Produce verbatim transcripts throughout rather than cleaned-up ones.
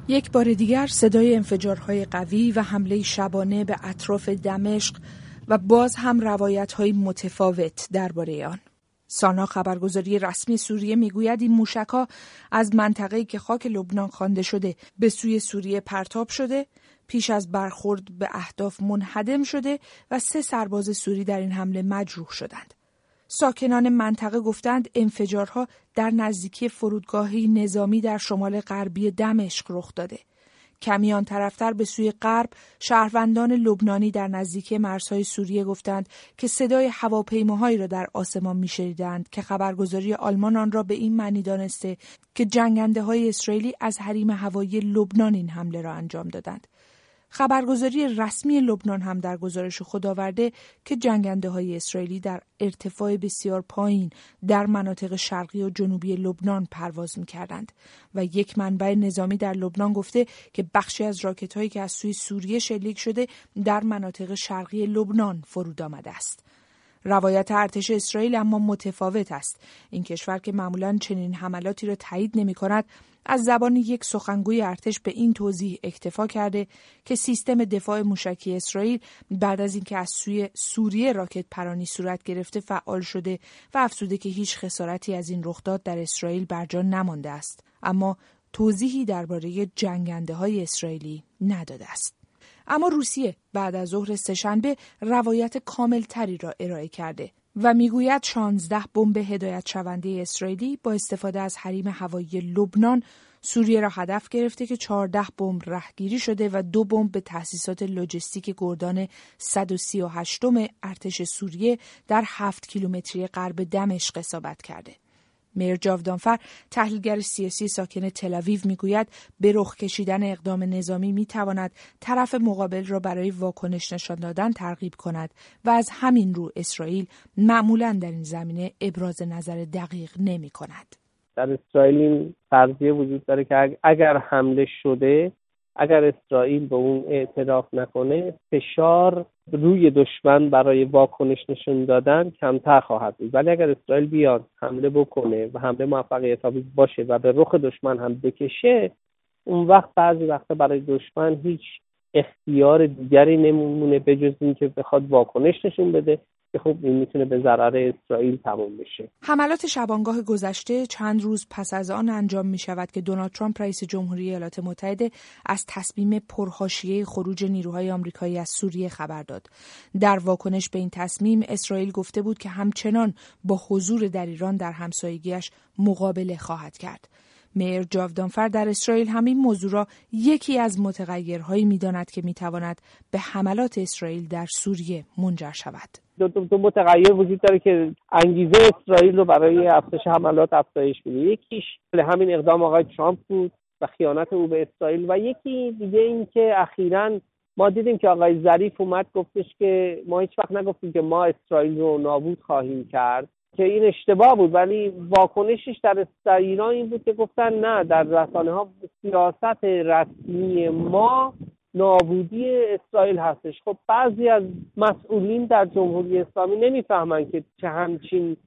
یک بار دیگر صدای انفجارهای قوی و حمله شبانه به اطراف دمشق و باز هم روایت‌های متفاوت درباره آن. سانا خبرگزاری رسمی سوریه میگوید این موشک‌ها از منطقه‌ای که خاک لبنان خوانده شده به سوی سوریه پرتاب شده، پیش از برخورد به اهداف منهدم شده و سه سرباز سوری در این حمله مجروح شدند. ساکنان منطقه گفتند انفجارها در نزدیکی فرودگاهی نظامی در شمال غربی دمشق رخ داده. کمی آن طرفتر به سوی غرب شهروندان لبنانی در نزدیکی مرزهای سوریه گفتند که صدای هواپیماهایی را در آسمان می‌شنیدند که خبرگزاری آلمان آن را به این معنی دانسته که جنگنده‌های اسرائیلی از حریم هوایی لبنان این حمله را انجام دادند. خبرگزاری رسمی لبنان هم در گزارش خود آورده که جنگنده‌های اسرائیلی در ارتفاع بسیار پایین در مناطق شرقی و جنوبی لبنان پرواز می‌کردند و یک منبع نظامی در لبنان گفته که بخشی از راکت‌هایی که از سوی سوریه شلیک شده در مناطق شرقی لبنان فرود آمده است. روایت ارتش اسرائیل اما متفاوت است. این کشور که معمولاً چنین حملاتی را تایید نمی‌کند، از زبان یک سخنگوی ارتش به این توضیح اکتفا کرده که سیستم دفاع موشکی اسرائیل بعد از اینکه از سوی سوریه راکت پرانی صورت گرفته فعال شده و افزوده که هیچ خسارتی از این رخداد در اسرائیل بر جا نمانده است، اما توضیحی درباره جنگنده‌های اسرائیلی نداده است. اما روسیه بعد از ظهر سه‌شنبه روایت کاملتری را ارائه کرده و میگوید شانزده بمب هدایت شونده اسرائیلی با استفاده از حریم هوایی لبنان سوریه را هدف گرفته که چهارده بمب رهگیری شده و دو بمب به تأسیسات لوجستیک گردان صد و سی و هشتم ارتش سوریه در هفت کیلومتری غرب دمشق اصابت کرده. میر جاودانفر، تحلیلگر سیاسی ساکن تل‌آویو، میگوید به رخ کشیدن اقدام نظامی میتواند طرف مقابل را برای واکنش نشان دادن ترغیب کند و از همین رو اسرائیل معمولاً در این زمینه ابراز نظر دقیق نمی کند. در اسرائیل این فرضیه وجود داره که اگر حمله شده، اگر اسرائیل به اون اعتراف نکنه، فشار روی دشمن برای واکنش نشون دادن کمتر خواهد بود. ولی اگر اسرائیل بیاد حمله بکنه و حمله موفقیت آمیز باشه و به رخ دشمن هم بکشه، اون وقت بعضی وقتا برای دشمن هیچ اختیار دیگری نمونه به جز این که بخواد واکنش نشون بده که خب این میتونه به ضرر اسرائیل تموم بشه. حملات شبانگاه گذشته چند روز پس از آن انجام می شود که دونالد ترامپ رئیس جمهوری ایالات متحده از تصمیم پرحاشیه خروج نیروهای آمریکایی از سوریه خبر داد. در واکنش به این تصمیم اسرائیل گفته بود که همچنان با حضور در ایران در همسایگیش مقابله خواهد کرد. میر جاودانفر در اسرائیل همین موضوع را یکی از متغیرهایی می‌داند که می‌تواند به حملات اسرائیل در سوریه منجر شود. دو, دو, دو متغیر وجود داره که انگیزه اسرائیل رو برای افزایش حملات افزایش میده. یکیش همین اقدام آقای ترامپ بود و خیانت او به اسرائیل و یکی دیگه این که اخیراً ما دیدیم که آقای ظریف اومد گفتش که ما هیچ وقت نگفتیم که ما اسرائیل رو نابود خواهیم کرد، که این اشتباه بود، ولی واکنشش در ایران این بود که گفتن نه، در رسانه‌ها سیاست رسمی ما نابودی اسرائیل هستش. خب بعضی از مسئولین در جمهوری اسلامی نمیفهمن که چه همچین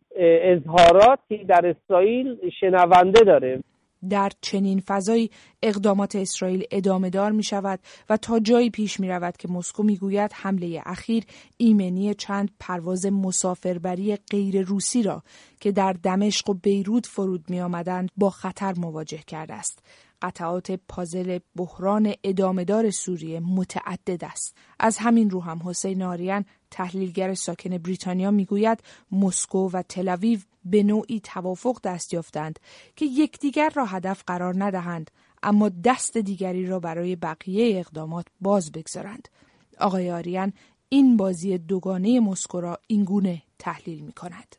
اظهاراتی در اسرائیل شنونده داره. در چنین فضایی اقدامات اسرائیل ادامه دار می شود و تا جایی پیش می رود که مسکو می گوید حمله اخیر ایمنی چند پرواز مسافربری غیر روسی را که در دمشق و بیروت فرود می آمدند با خطر مواجه کرده است. قطعات پازل بحران ادامه‌دار سوریه متعدد است. از همین رو هم حسین آریان، تحلیلگر ساکن بریتانیا، میگوید مسکو و تل‌آویو به نوعی توافق دست یافتند که یکدیگر را هدف قرار ندهند، اما دست دیگری را برای بقیه اقدامات باز بگذارند. آقای آریان این بازی دوگانه مسکو را اینگونه تحلیل می‌کند.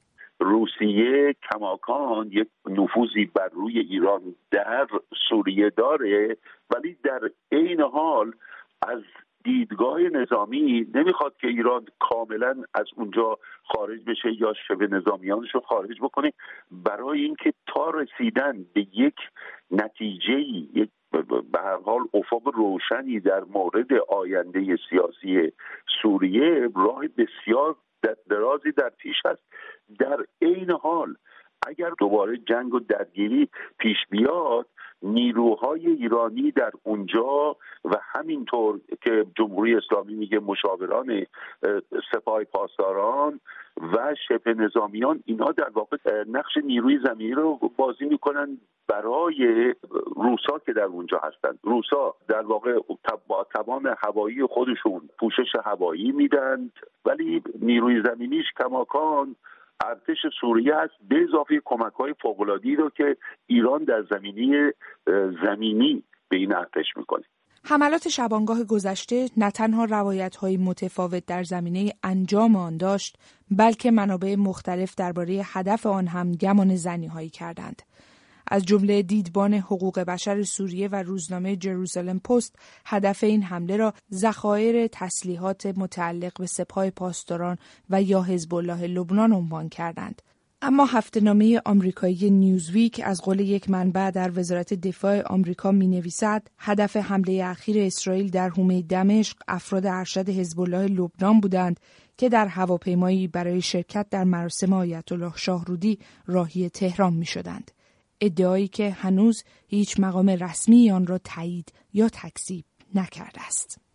روسیه کماکان یک نفوذی بر روی ایران در سوریه داره، ولی در عین حال از دیدگاه نظامی نمیخواد که ایران کاملا از اونجا خارج بشه یا شبه نظامیانش رو خارج بکنه، برای اینکه تا رسیدن به یک نتیجه‌ای، یک به هر حال افق روشنی در مورد آینده سیاسی سوریه راه بسیار درازی در پیش است. در عین حال اگر دوباره جنگ و درگیری پیش بیاد، نیروهای ایرانی در اونجا و همینطور که جمهوری اسلامی میگه مشاوران سپاه پاسداران و شبه نظامیان، اینا در واقع نقش نیروی زمینی رو بازی میکنن برای روسا که در اونجا هستند. روسا در واقع با تمام هوایی خودشون پوشش هوایی میدن، ولی نیروی زمینیش کماکان ارتش سوریه است، به اضافه کمک‌های فوق‌العاده‌ای رو که ایران در زمینی زمینی به این ارتش میکنه. حملات شبانگاه گذشته نه تنها روایت‌های متفاوت در زمینه انجام آن داشت، بلکه منابع مختلف درباره هدف آن هم گمان زنی‌هایی کردند. از جمله دیدبان حقوق بشر سوریه و روزنامه جروزالم پست هدف این حمله را ذخایر تسلیحات متعلق به سپاه پاسداران و یا حزب الله لبنان عنوان کردند. اما هفته‌نامه آمریکایی نیوزویک از قول یک منبع در وزارت دفاع آمریکا می‌نویسد هدف حمله اخیر اسرائیل در حومه دمشق افراد ارشد حزب الله لبنان بودند که در هواپیمایی برای شرکت در مراسم آیت الله شاهرودی راهی تهران می‌شدند. ادعایی که هنوز هیچ مقام رسمی آن را تایید یا تکذیب نکرده است.